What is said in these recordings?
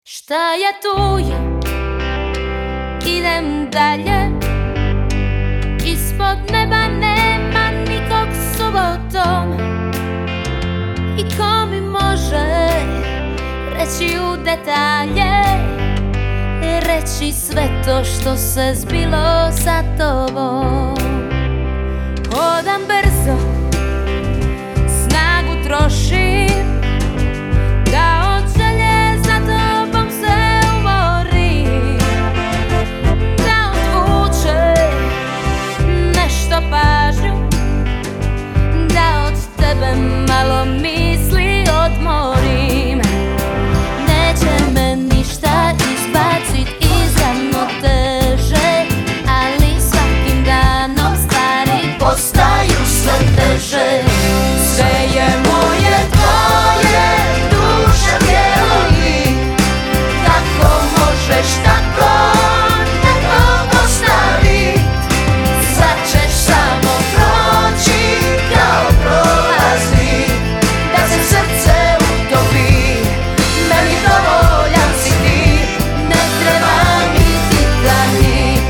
Šta je tu je, idem dalje. Ispod neba nema nikog subotom. I ko mi može reći u detalje, reći sve to što se zbilo sa tobom. Hodam brzo, snagu trošim, da od želje za tobom se umorim, da odvuče nešto pažnju, da od tebe malo misli odmorim. Neće me ništa izbacit iz ravnoteže, ali svakim danom stvari postaju sve teže. Sve je moje, tvoje, duša, tijelo i kako možeš tako nekog ostavit? Sad ćeš samo proći kao prolaznik, da se srce utopi. Meni dovoljan si ti, ne treba mi Titanik.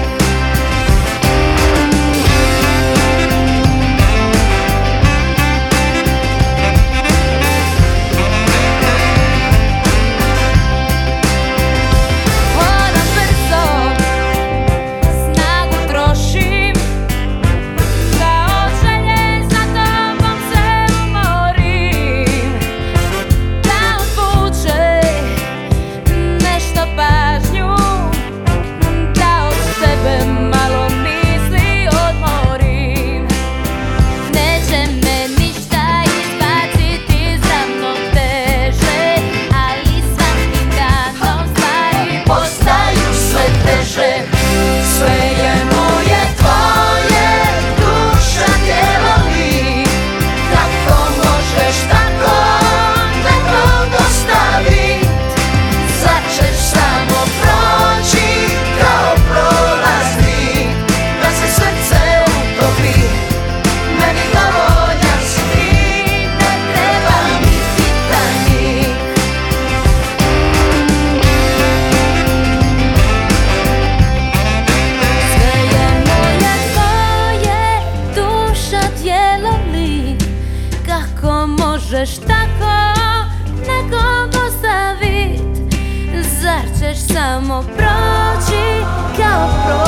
Hodam brzo, snagu trošim, da od želje za tobom se umorim, da odvuče nešto pažnju, da od tebe malo misli odmorim. Neće me ništa izbacit iz ravnoteže, ali svakim danom stvari postaju sve teže. Sve je moje, tvoje, duša, tijelo i kako možeš tako nekog ostavit? Sad ćeš samo proći kao prolaznik, da se srce utopi. Meni dovoljan si ti, ne treba mi Titanik. Sve je moje, tvoje, duša, tijelo li kako možeš tako nekog ostavit? Zar ćeš samo proći kao